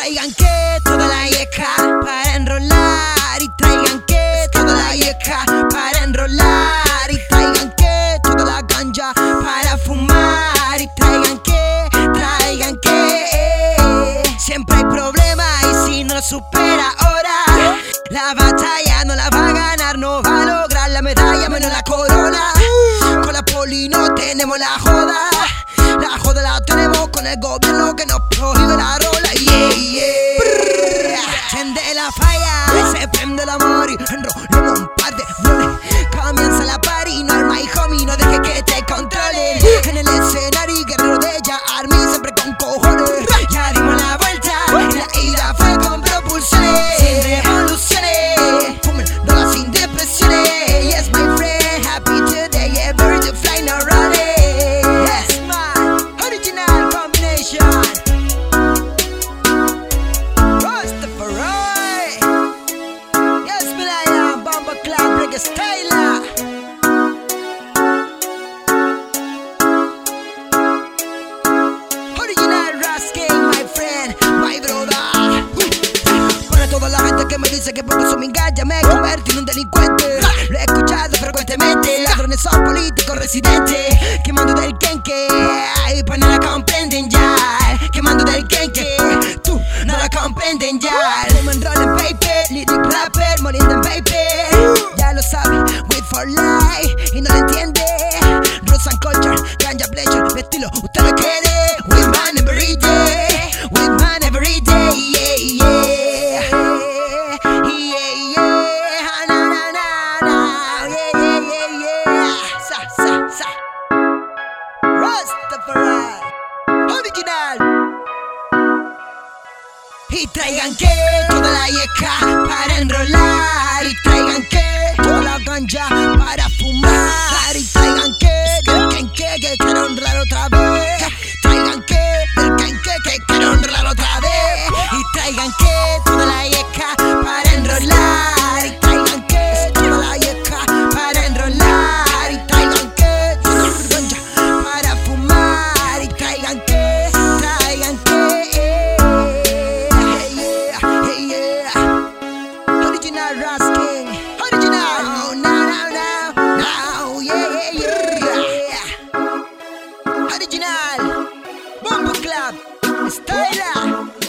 traigan que toda la yeca para enrolar. Y traigan que toda la yeca para enrolar. Y traigan que toda la ganja para fumar. Y traigan que siempre hay problema y si no lo supera ahora, la batalla no la va a ganar, no va a lograr la medalla menos la corona. Con la poli no tenemos la joda la tenemos con el gobierno que nos prohíbe la rola. Enciende la falla, se prende el amor y enrolemos un par de flores. Comienza la party, no arma y homie, no dejes que te controlen. En el escenario, guerrero de ella, army siempre con cojones. Ya dimos la vuelta y la ida fue con propulsiones. Sin revoluciones, fumen drogas sin depresiones. Yes, my friend, happy today, yeah, bird to fly, no running. Yes, man, original combination. Rastafari. Yes, me like a bomba club, reggae styler. Que me dice que por su ya me convertí en un delincuente. Lo he escuchado frecuentemente. Ladrones son políticos residentes, quemando del kenke. Y pues no la comprenden ya. Quemando del kenke, tú no la comprenden ya. Woman rolling paper, lyric rapper, moliendo en paper. Ya lo sabe, wait for life y no lo entiende. Rose and culture, ganja pleasure, mi estilo, usted lo quiere. With man every day, with man every day, yeah, yeah. Rastafari, original. Y traigan que toda la yeca para enrolar. Y traigan que toda la ganja para fumar. Y traigan que quiero enrolar otra vez. Traigan que quiero enrolar otra vez. Y traigan que toda la yeca para enrolar. Y traigan que toda la yeca para enrolar. Y traigan que toda la ganja para fumar. Y traigan que original Rasking, original. Oh, now, yeah. Original, Bomba Club, Styler.